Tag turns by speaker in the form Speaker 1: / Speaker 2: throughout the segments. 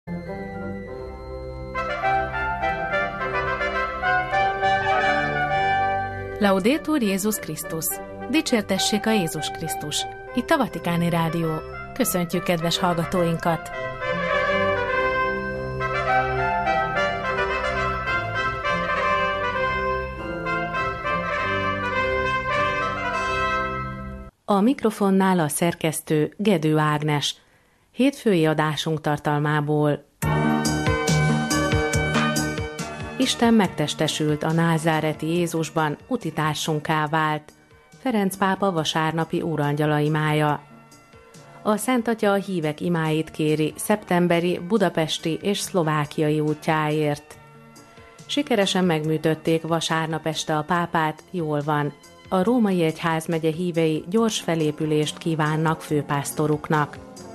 Speaker 1: Laudetur Jézus Krisztus! Dicsértessék a Jézus Krisztus! Itt a Vatikáni Rádió. Köszöntjük kedves hallgatóinkat! A mikrofonnál a szerkesztő Gedő Ágnes. Hétfői adásunk tartalmából. Isten megtestesült a názáreti Jézusban, utitársunká vált. Ferenc pápa vasárnapi úrangyala imája. A Szent Atya a hívek imáit kéri szeptemberi, budapesti és szlovákiai útjáért. Sikeresen megműtötték vasárnap este a pápát, jól van. A római egyházmegye hívei gyors felépülést kívánnak főpásztoruknak.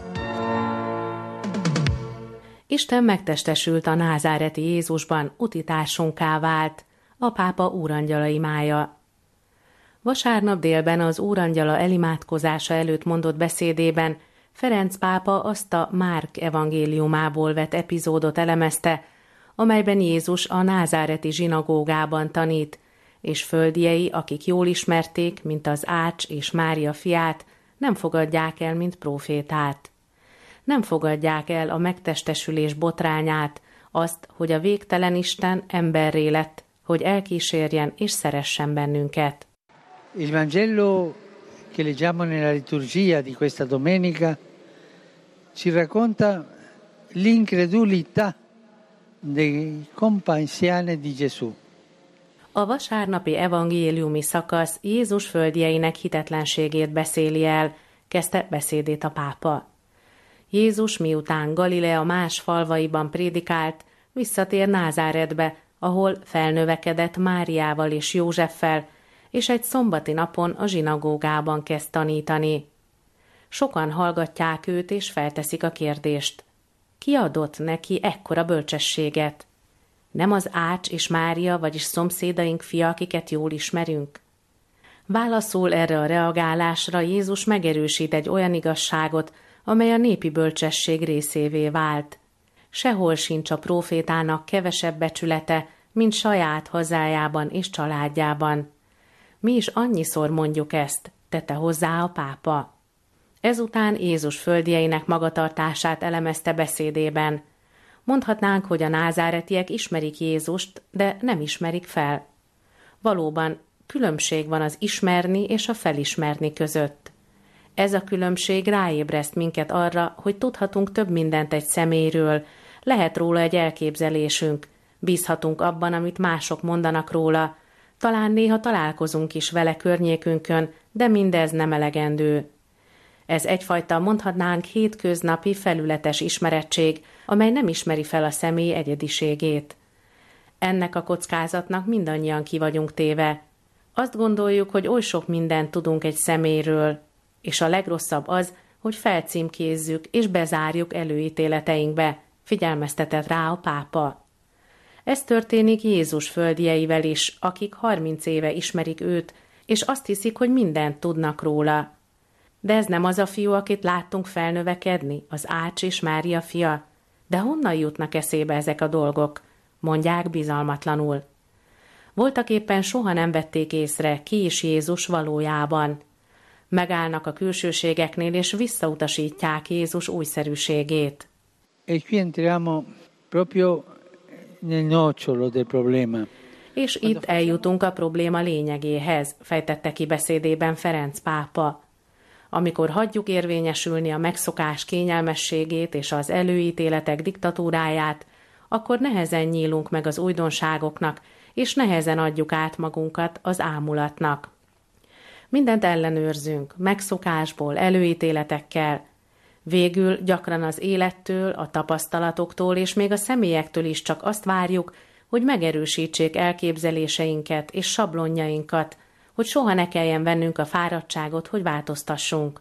Speaker 1: Isten megtestesült a názáreti Jézusban, utitársunká vált, a pápa úrangyala imája. Vasárnap délben az úrangyala elimádkozása előtt mondott beszédében Ferenc pápa azt a Márk evangéliumából vett epizódot elemezte, amelyben Jézus a názáreti zsinagógában tanít, és földiei, akik jól ismerték, mint az Ács és Mária fiát, nem fogadják el, mint prófétát. Nem fogadják el a megtestesülés botrányát, azt, hogy a végtelen Isten emberré lett, hogy elkísérjen és szeressen bennünket.
Speaker 2: Il Vangelo che leggiamo nella liturgia di questa domenica ci racconta l'incredulità dei compagnani di Gesù.
Speaker 1: A vasárnapi evangéliumi szakasz Jézus földjeinek hitetlenségét beszéli el, kezdte beszédét a pápa. Jézus miután Galilea más falvaiban prédikált, visszatér Názáretbe, ahol felnövekedett Máriával és Józseffel, és egy szombati napon a zsinagógában kezd tanítani. Sokan hallgatják őt, és felteszik a kérdést. Ki adott neki ekkora bölcsességet? Nem az Ács és Mária, vagyis szomszédaink fia, akiket jól ismerünk? Válaszul erre a reagálásra Jézus megerősít egy olyan igazságot, amely a népi bölcsesség részévé vált. Sehol sincs a prófétának kevesebb becsülete, mint saját hazájában és családjában. Mi is annyiszor mondjuk ezt, tette hozzá a pápa. Ezután Jézus földjeinek magatartását elemezte beszédében. Mondhatnánk, hogy a názáretiek ismerik Jézust, de nem ismerik fel. Valóban különbség van az ismerni és a felismerni között. Ez a különbség ráébreszt minket arra, hogy tudhatunk több mindent egy személyről, lehet róla egy elképzelésünk, bízhatunk abban, amit mások mondanak róla, talán néha találkozunk is vele környékünkön, de mindez nem elegendő. Ez egyfajta, mondhatnánk, hétköznapi, felületes ismerettség, amely nem ismeri fel a személy egyediségét. Ennek a kockázatnak mindannyian ki vagyunk téve. Azt gondoljuk, hogy oly sok mindent tudunk egy személyről, és a legrosszabb az, hogy felcímkézzük és bezárjuk előítéleteinkbe, figyelmeztetett rá a pápa. Ez történik Jézus földjeivel is, akik 30 éve ismerik őt, és azt hiszik, hogy mindent tudnak róla. De ez nem az a fiú, akit láttunk felnövekedni, az Ács és Mária fia? De honnan jutnak eszébe ezek a dolgok? Mondják bizalmatlanul. Voltaképpen soha nem vették észre, ki is Jézus valójában. Megállnak a külsőségeknél, és visszautasítják Jézus újszerűségét.
Speaker 2: E qui entriamo proprio nel nocciolo del problema.
Speaker 1: És itt eljutunk a probléma lényegéhez, fejtette ki beszédében Ferenc pápa. Amikor hagyjuk érvényesülni a megszokás kényelmességét és az előítéletek diktatúráját, akkor nehezen nyílunk meg az újdonságoknak, és nehezen adjuk át magunkat az ámulatnak. Mindent ellenőrzünk, megszokásból, előítéletekkel. Végül gyakran az élettől, a tapasztalatoktól és még a személyektől is csak azt várjuk, hogy megerősítsék elképzeléseinket és sablonjainkat, hogy soha ne kelljen vennünk a fáradtságot, hogy változtassunk.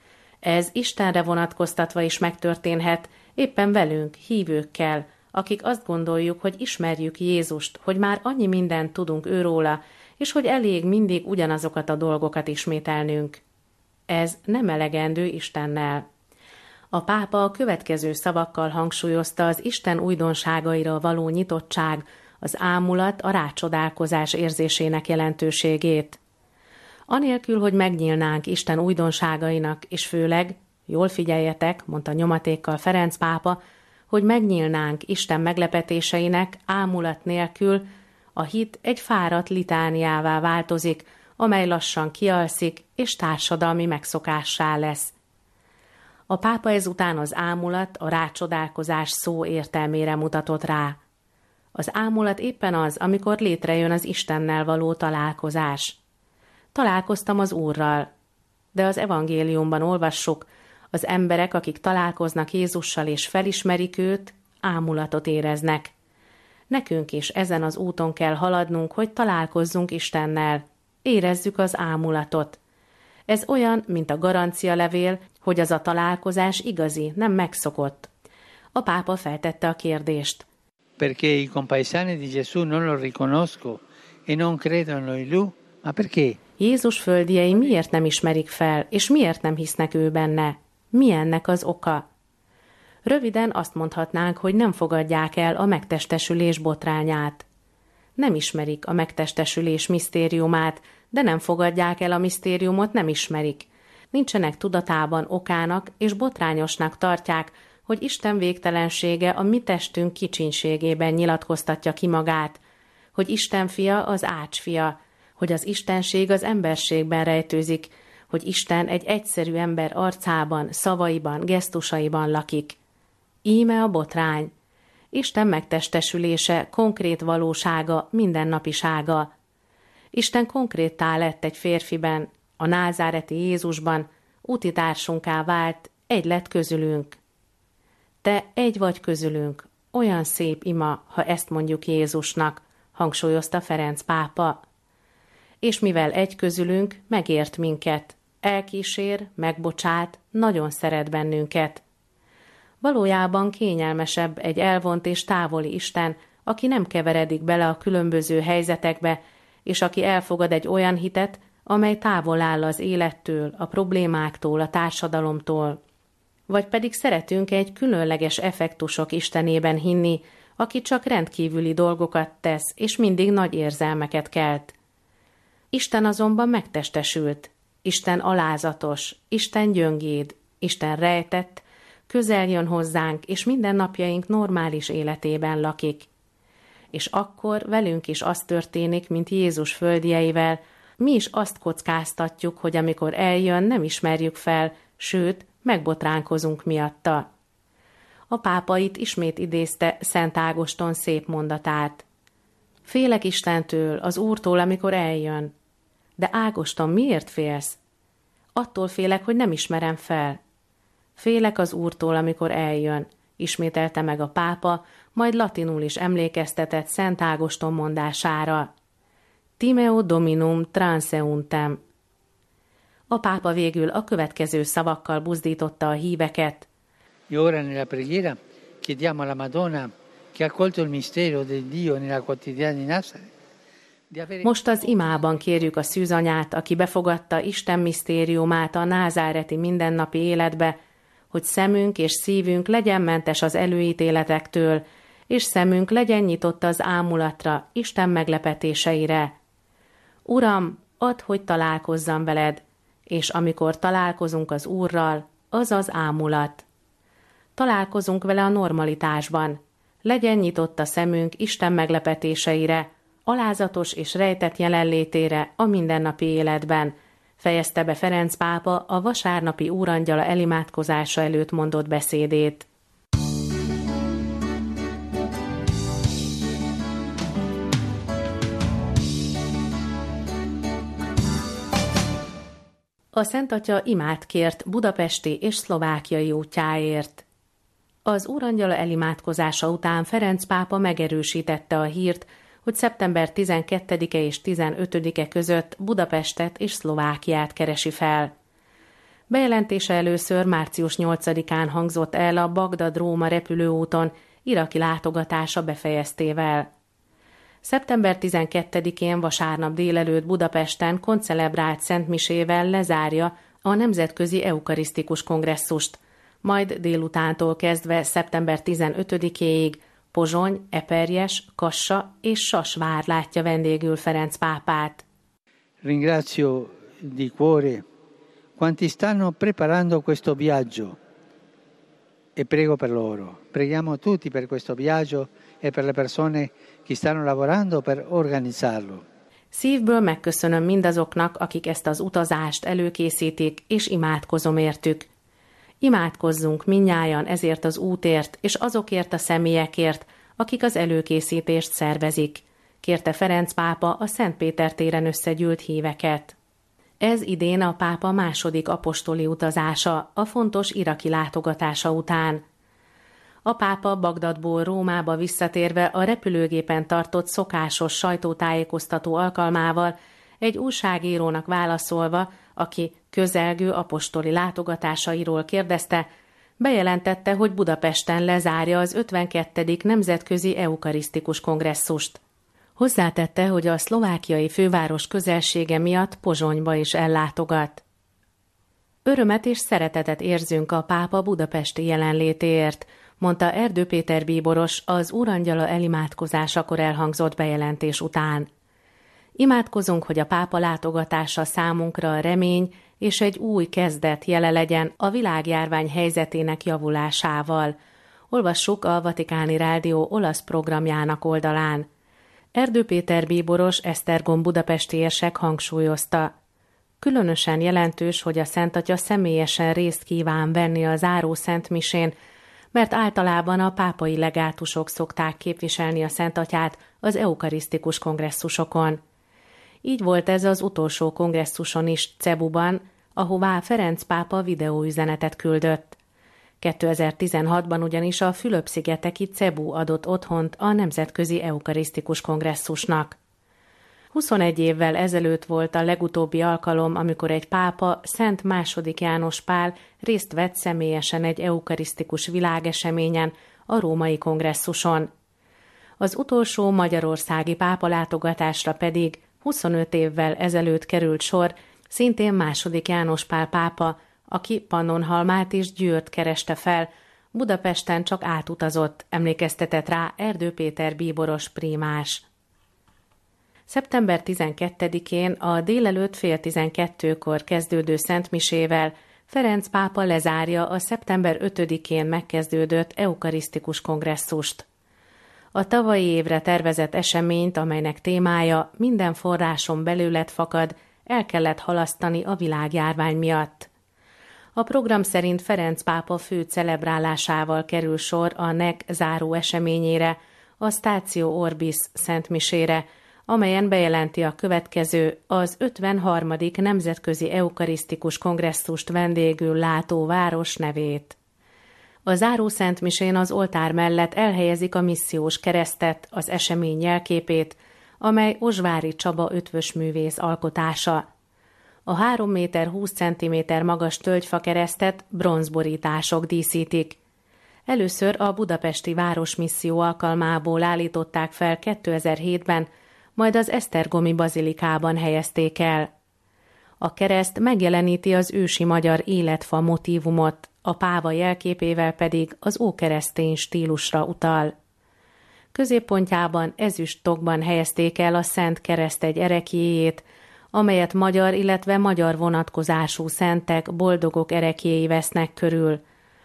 Speaker 1: Ez Istenre vonatkoztatva is megtörténhet, éppen velünk, hívőkkel, akik azt gondoljuk, hogy ismerjük Jézust, hogy már annyi mindent tudunk őróla, és hogy elég mindig ugyanazokat a dolgokat ismételnünk. Ez nem elegendő Istennel. A pápa a következő szavakkal hangsúlyozta az Isten újdonságaira való nyitottság, az ámulat, a rácsodálkozás érzésének jelentőségét. Anélkül, hogy megnyílnánk Isten újdonságainak, és főleg, jól figyeljetek, mondta nyomatékkal Ferenc pápa, hogy megnyílnánk Isten meglepetéseinek ámulat nélkül, a hit egy fáradt litániává változik, amely lassan kialszik, és társadalmi megszokássá lesz. A pápa ezután az ámulat, a rácsodálkozás szó értelmére mutatott rá. Az ámulat éppen az, amikor létrejön az Istennel való találkozás. Találkoztam az Úrral, de az evangéliumban olvassuk, az emberek, akik találkoznak Jézussal és felismerik őt, ámulatot éreznek. Nekünk is ezen az úton kell haladnunk, hogy találkozzunk Istennel. Érezzük az ámulatot. Ez olyan, mint a garancialevél, hogy az a találkozás igazi, nem megszokott. A pápa feltette a kérdést.
Speaker 2: Perché i compaesani di Gesù non lo riconosco e non credono in lui? Ma perché?
Speaker 1: Jézus földiei miért nem ismerik fel, és miért nem hisznek ő benne? Mi ennek az oka? Röviden azt mondhatnánk, hogy nem fogadják el a megtestesülés botrányát. Nem ismerik a megtestesülés misztériumát, de nem fogadják el a misztériumot, nem ismerik. Nincsenek tudatában okának, és botrányosnak tartják, hogy Isten végtelensége a mi testünk kicsinségében nyilatkoztatja ki magát, hogy Isten fia az Ács fia, hogy az istenség az emberségben rejtőzik, hogy Isten egy egyszerű ember arcában, szavaiban, gesztusaiban lakik. Íme a botrány. Isten megtestesülése, konkrét valósága, mindennapisága. Isten konkréttá lett egy férfiben, a názáreti Jézusban, útitársunká vált, egy lett közülünk. Te egy vagy közülünk, olyan szép ima, ha ezt mondjuk Jézusnak, hangsúlyozta Ferenc pápa. És mivel egy közülünk, megért minket, elkísér, megbocsát, nagyon szeret bennünket. Valójában kényelmesebb egy elvont és távoli Isten, aki nem keveredik bele a különböző helyzetekbe, és aki elfogad egy olyan hitet, amely távol áll az élettől, a problémáktól, a társadalomtól. Vagy pedig szeretünk egy különleges effektusok Istenében hinni, aki csak rendkívüli dolgokat tesz, és mindig nagy érzelmeket kelt. Isten azonban megtestesült, Isten alázatos, Isten gyöngéd, Isten rejtett, közel jön hozzánk, és mindennapjaink normális életében lakik. És akkor velünk is az történik, mint Jézus földieivel, mi is azt kockáztatjuk, hogy amikor eljön, nem ismerjük fel, sőt, megbotránkozunk miatta. A pápa itt ismét idézte Szent Ágoston szép mondatát. Félek Istentől, az Úrtól, amikor eljön. De Ágoston, miért félsz? Attól félek, hogy nem ismerem fel. Félek az Úrtól, amikor eljön, ismételte meg a pápa, majd latinul is emlékeztetett Szent Ágoston mondására. Timeo Dominum transeuntem. A pápa végül a következő szavakkal buzdította a híveket.
Speaker 2: E ora nella preghiera chiediamo alla Madonna, che ha colto il mistero del Dio nella quotidiana di Nazareth.
Speaker 1: Most az imában kérjük a szűzanyát, aki befogadta Isten misztériumát a názáreti mindennapi életbe, hogy szemünk és szívünk legyen mentes az előítéletektől, és szemünk legyen nyitott az ámulatra, Isten meglepetéseire. Uram, add, hogy találkozzam veled, és amikor találkozunk az Úrral, az az ámulat. Találkozunk vele a normalitásban. Legyen nyitott a szemünk Isten meglepetéseire, alázatos és rejtett jelenlétére a mindennapi életben, fejezte be Ferenc pápa a vasárnapi úrangyala elimádkozása előtt mondott beszédét. A Szent Atya imát kért budapesti és szlovákiai útjáért. Az úrangyala elimádkozása után Ferenc pápa megerősítette a hírt, hogy szeptember 12-e és 15-e között Budapestet és Szlovákiát keresi fel. Bejelentése először március 8-án hangzott el a Bagdad-Róma repülőúton iraki látogatása befejeztével. Szeptember 12-én vasárnap délelőtt Budapesten koncelebrált szentmisével lezárja a Nemzetközi Eukarisztikus Kongresszust, majd délutántól kezdve szeptember 15-éig Pozsony, Eperjes, Kassa és Sas vár látja vendégül Ferenc pápát.
Speaker 2: Ringrazio di cuore quanti stanno preparando questo viaggio e prego per loro. Preghiamo tutti per questo viaggio e per le persone che stanno lavorando per organizzarlo.
Speaker 1: Szívből megköszönöm mindazoknak, akik ezt az utazást előkészítik, és imádkozom értük. Imádkozzunk mindnyájan ezért az útért, és azokért a személyekért, akik az előkészítést szervezik, kérte Ferenc pápa a Szent Péter téren összegyűlt híveket. Ez idén a pápa második apostoli utazása, a fontos iraki látogatása után. A pápa Bagdadból Rómába visszatérve a repülőgépen tartott szokásos sajtótájékoztató alkalmával egy újságírónak válaszolva, aki közelgő apostoli látogatásairól kérdezte, bejelentette, hogy Budapesten lezárja az 52. Nemzetközi Eukarisztikus Kongresszust. Hozzátette, hogy a szlovákiai főváros közelsége miatt Pozsonyba is ellátogat. Örömet és szeretetet érzünk a pápa budapesti jelenlétéért, mondta Erdő Péter bíboros az Úrangyala elimádkozásakor elhangzott bejelentés után. Imádkozunk, hogy a pápa látogatása számunkra a remény és egy új kezdet jele legyen a világjárvány helyzetének javulásával. Olvassuk a Vatikáni Rádió olasz programjának oldalán. Erdő Péter bíboros Esztergom budapesti érsek hangsúlyozta. Különösen jelentős, hogy a Szentatya személyesen részt kíván venni a záró szentmisén, mert általában a pápai legátusok szokták képviselni a Szentatyát az eukarisztikus kongresszusokon. Így volt ez az utolsó kongresszuson is Cebuban, ahová Ferenc pápa videóüzenetet küldött. 2016-ban ugyanis a Fülöp-szigeteki Cebu adott otthont a Nemzetközi Eukarisztikus Kongresszusnak. 21 évvel ezelőtt volt a legutóbbi alkalom, amikor egy pápa, Szent II. János Pál részt vett személyesen egy eukarisztikus világeseményen, a római kongresszuson. Az utolsó magyarországi pápa látogatásra pedig 25 évvel ezelőtt került sor, szintén II. János Pál pápa, aki Pannonhalmát és Győrt kereste fel, Budapesten csak átutazott, emlékeztetett rá Erdő Péter bíboros prímás. Szeptember 12-én a délelőtt 11:30-kor kezdődő szentmisével Ferenc pápa lezárja a szeptember 5-én megkezdődött eukarisztikus kongresszust. A tavalyi évre tervezett eseményt, amelynek témája minden forráson belőled fakad, el kellett halasztani a világjárvány miatt. A program szerint Ferenc pápa fő celebrálásával kerül sor a NEC záró eseményére, a Statio Orbis szentmisére, amelyen bejelenti a következő, az 53. Nemzetközi Eukarisztikus Kongresszust vendégül látó város nevét. A záró szentmisén az oltár mellett elhelyezik a missziós keresztet, az esemény jelképét, amely Ozsvári Csaba ötvösművész alkotása. A 3 méter 20 cm magas tölgyfa keresztet bronzborítások díszítik. Először a budapesti városmisszió alkalmából állították fel 2007-ben, majd az esztergomi bazilikában helyezték el. A kereszt megjeleníti az ősi magyar életfa motívumot, a páva jelképével pedig az ókeresztény stílusra utal. Középpontjában ezüst tokban helyezték el a Szent Kereszt egy ereklyéjét, amelyet magyar, illetve magyar vonatkozású szentek, boldogok ereklyéi vesznek körül.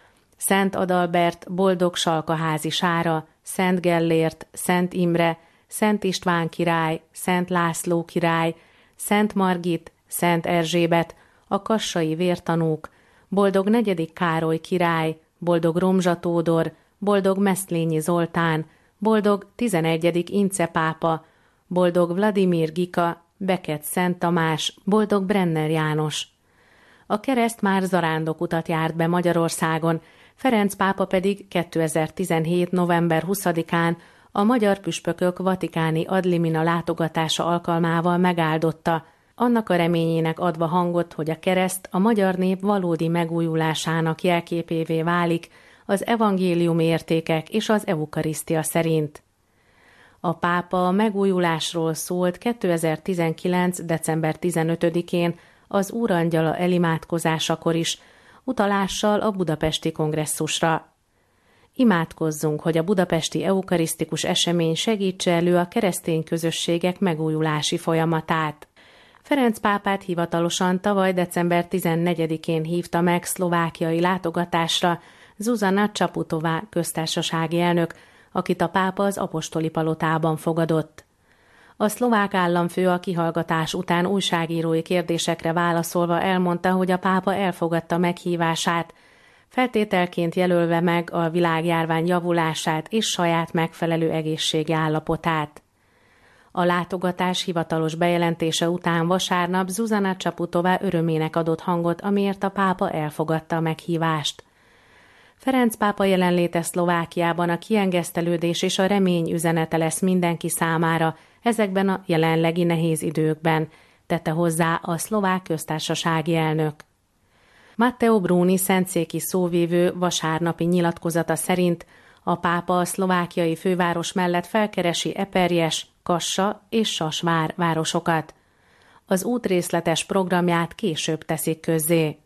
Speaker 1: Szent Adalbert, boldog Salkaházi Sára, Szent Gellért, Szent Imre, Szent István király, Szent László király, Szent Margit, Szent Erzsébet, a kassai vértanúk, boldog 4. Károly király, boldog Romzsa Tódor, boldog Meszlényi Zoltán, boldog 11. Ince pápa, boldog Vladimir Gika, Beket Szent Tamás, boldog Brenner János. A kereszt már zarándokutat járt be Magyarországon, Ferenc pápa pedig 2017. november 20-án a magyar püspökök vatikáni ad limina látogatása alkalmával megáldotta, annak a reményének adva hangot, hogy a kereszt a magyar nép valódi megújulásának jelképévé válik az evangélium értékek és az eukarisztia szerint. A pápa a megújulásról szólt 2019. december 15-én az Úrangyala elimádkozásakor is, utalással a budapesti kongresszusra. Imádkozzunk, hogy a budapesti eukarisztikus esemény segítse elő a keresztény közösségek megújulási folyamatát. Ferenc pápát hivatalosan tavaly december 14-én hívta meg szlovákiai látogatásra Zuzana Čaputová köztársasági elnök, akit a pápa az apostoli palotában fogadott. A szlovák államfő a kihallgatás után újságírói kérdésekre válaszolva elmondta, hogy a pápa elfogadta meghívását, feltételként jelölve meg a világjárvány javulását és saját megfelelő egészségi állapotát. A látogatás hivatalos bejelentése után vasárnap Zuzana Čaputová örömének adott hangot, amiért a pápa elfogadta a meghívást. Ferenc pápa jelenléte Szlovákiában a kiengesztelődés és a remény üzenete lesz mindenki számára ezekben a jelenlegi nehéz időkben, tette hozzá a szlovák köztársasági elnök. Matteo Bruni szentszéki szóvivő vasárnapi nyilatkozata szerint a pápa a szlovákiai főváros mellett felkeresi Eperjes, Kassa és Sasvár városokat. Az út részletes programját később teszik közzé.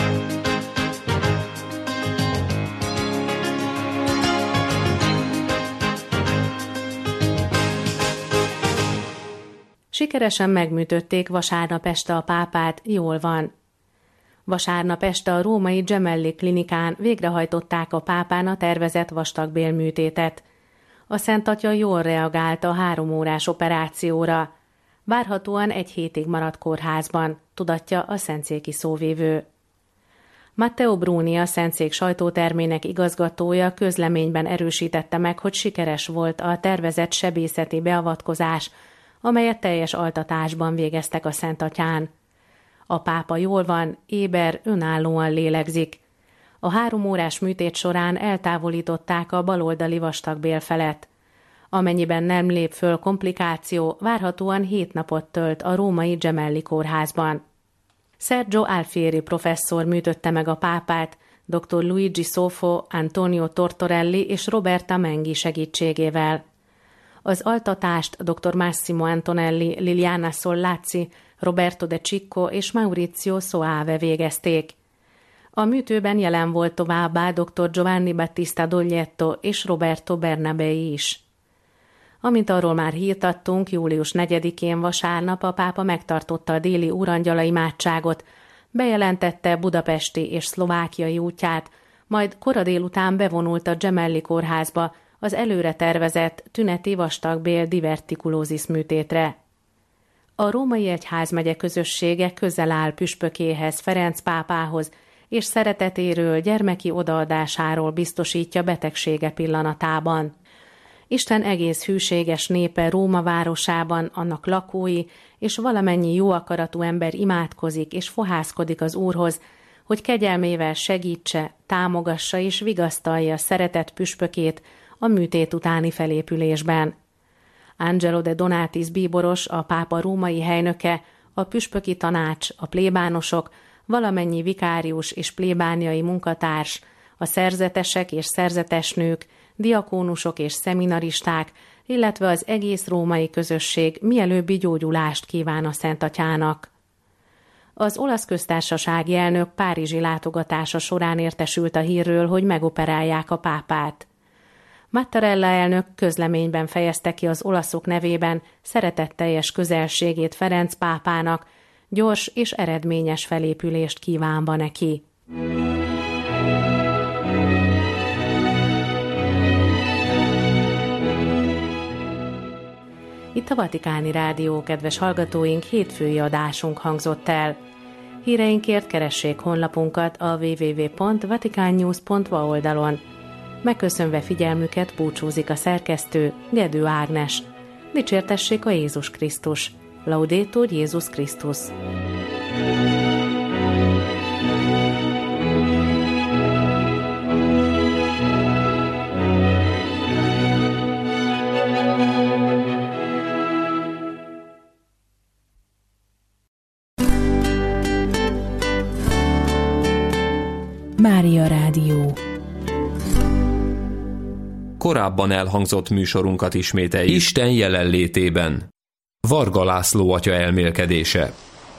Speaker 1: Sikeresen megműtötték vasárnap este a pápát, jól van. Vasárnap este a római Gemelli klinikán végrehajtották a pápán a tervezett vastagbélműtétet. A Szent Atya jól reagált a 3 órás operációra. Várhatóan 1 hétig maradt kórházban, tudatja a szentszéki szóvivő. Matteo Bruni, a szentszék sajtótermének igazgatója közleményben erősítette meg, hogy sikeres volt a tervezett sebészeti beavatkozás, amelyet teljes altatásban végeztek a Szent Atyán. A pápa jól van, éber, önállóan lélegzik. A 3 órás műtét során eltávolították a baloldali vastagbél felet. Amennyiben nem lép föl komplikáció, várhatóan 7 napot tölt a római Gemelli kórházban. Sergio Alfieri professzor műtötte meg a pápát, dr. Luigi Sofo, Antonio Tortorelli és Roberta Mengi segítségével. Az altatást dr. Massimo Antonelli, Liliana Sollazzi, Roberto De Cicco és Maurizio Soave végezték. A műtőben jelen volt továbbá dr. Giovanni Battista Doglietto és Roberto Bernabei is. Amint arról már hírt adtunk, július 4-én vasárnap a pápa megtartotta a déli úrangyala imádságot, bejelentette budapesti és szlovákiai útját, majd kora délután bevonult a Gemelli kórházba az előre tervezett tüneti vastagbél divertikulózis műtétre. A római egyházmegye közössége közel áll püspökéhez, Ferenc pápához, és szeretetéről, gyermeki odaadásáról biztosítja betegsége pillanatában. Isten egész hűséges népe Róma városában, annak lakói és valamennyi jó akaratú ember imádkozik és fohászkodik az Úrhoz, hogy kegyelmével segítse, támogassa és vigasztalja szeretett püspökét a műtét utáni felépülésben. Angelo de Donatis bíboros, a pápa római helynöke, a püspöki tanács, a plébánosok, valamennyi vikárius és plébániai munkatárs, a szerzetesek és szerzetesnők, diakónusok és szeminaristák, illetve az egész római közösség mielőbbi gyógyulást kíván a Szent Atyának. Az olasz köztársasági elnök párizsi látogatása során értesült a hírről, hogy megoperálják a pápát. Mattarella elnök közleményben fejezte ki az olaszok nevében szeretetteljes közelségét Ferenc pápának, gyors és eredményes felépülést kívánva neki. Itt a Vatikáni Rádió, kedves hallgatóink, hétfői adásunk hangzott el. Híreinkért keressék honlapunkat a www.vaticannews.va oldalon. Megköszönve figyelmüket búcsúzik a szerkesztő, Gedő Ágnes. Dicsértessék a Jézus Krisztus! Laudetur Jézus Krisztus!
Speaker 3: Mária Rádió.
Speaker 4: Korábban elhangzott műsorunkat ismételjük. Isten jelenlétében. Varga László atya elmélkedése.